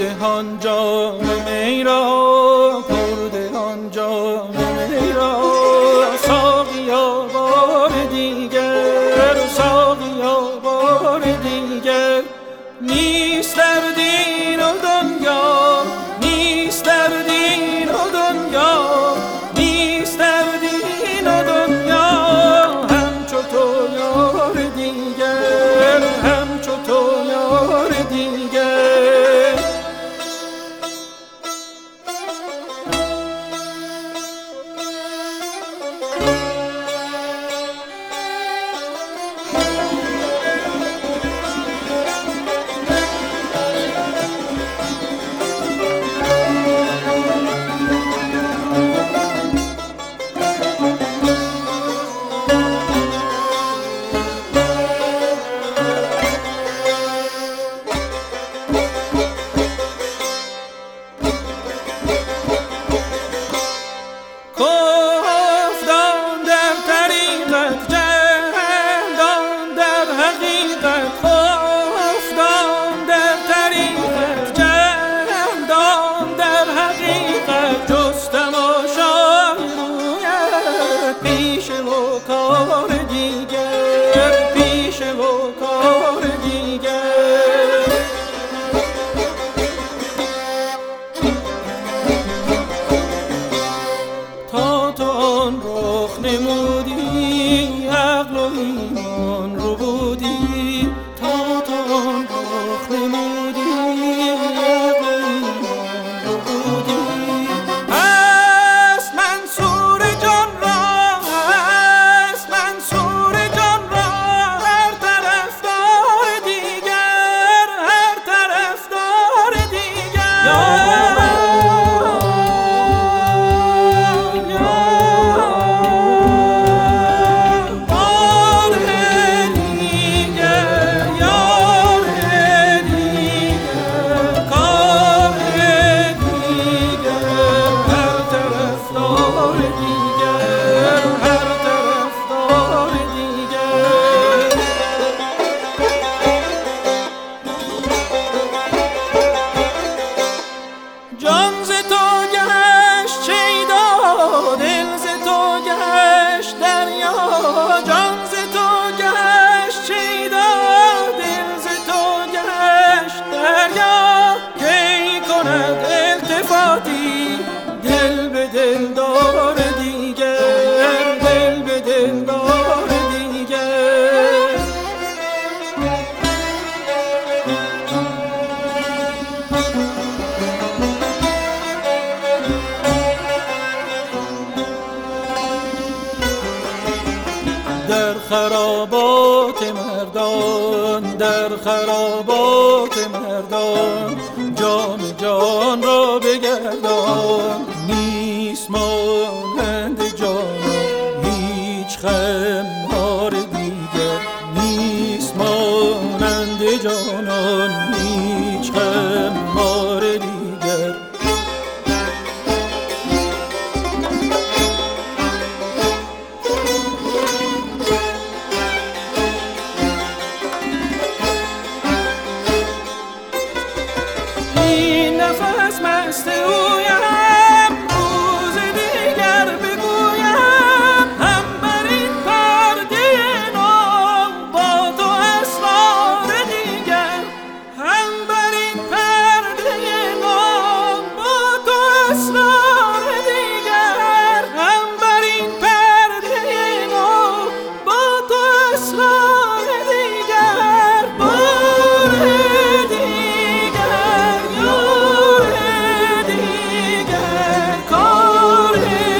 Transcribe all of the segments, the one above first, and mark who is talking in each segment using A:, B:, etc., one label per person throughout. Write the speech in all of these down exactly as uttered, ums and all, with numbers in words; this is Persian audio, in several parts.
A: دهان جام می را، پر دهان جام می را. ساقیا بار دیگر، ساقیا بار دیگر. نیست در دین و دنیا، نیست در دین و دنیا، نیست در دین و دنیا همچو تو یار دیگر، همچو تو یار دیگر. پیش و کار دیگر، پیش و کار دیگر. تا تو آن رخ نمودی عقل و ایمان رو بودی، تا تو آن رخ نمودی عقل و ایمان رو بودی. جان ز تو گشت شیدا، دل ز تو گشت دریا. جان ز تو گشت شیدا، دل ز تو گشت دریا. کی کند التفاتی دل به دل دار دیگر، دل به دل دار دیگر. در خرابات مردان، در خرابات مردان جان جان را بگردان. نیست مانند جانان هیچ خمار دیگر، نیست مانند جانان هیچ خمار دیگر. نفس مست اویم روز دیگر بگویم، هم بر این پرده نام با تو اسرار دیگر، هم بر این پرده نام با تو اسرار دیگر، هم بر این پرده نام با تو اسرار دیگر. بار دیگر یار دیگر، کار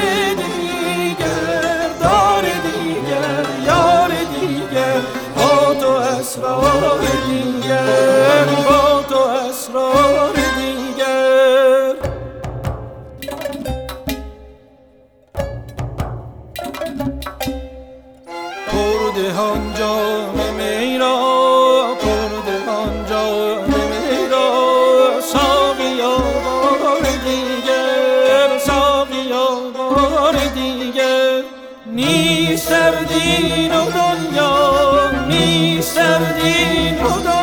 A: دیگر، دار دیگر، یار دیگر. با تو اسرار دیگر، با تو اسرار دیگر. پر دهان جام می را، پر دهان جام می را. ساقیا بار دیگر، ساقیا بار دیگر. نیست در دین و دنیا، نیست در دین و دنیا.